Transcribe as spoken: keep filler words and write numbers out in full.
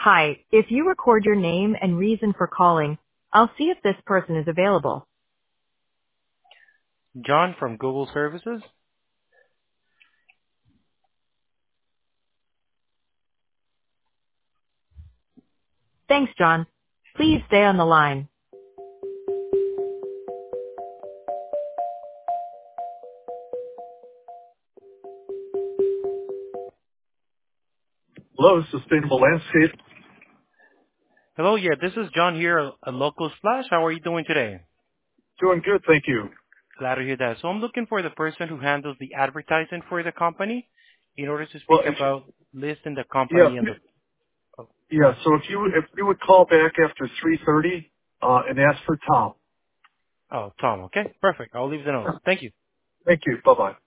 Hi, if you record your name and reason for calling, I'll see if this person is available. John from Google Services. Thanks, John. Please stay on the line. Hello, Sustainable Landscape. Hello, yeah, this is John here at Local Splash. How are you doing today? Doing good, thank you. Glad to hear that. So I'm looking for the person who handles the advertising for the company in order to Well, speak if about listing the yeah, company and the... Oh, go yeah. ahead. So if you if you would call back after three thirty uh, and ask for Tom. Oh, Tom, okay, perfect. I'll leave the note. Thank you. Thank you. Bye bye.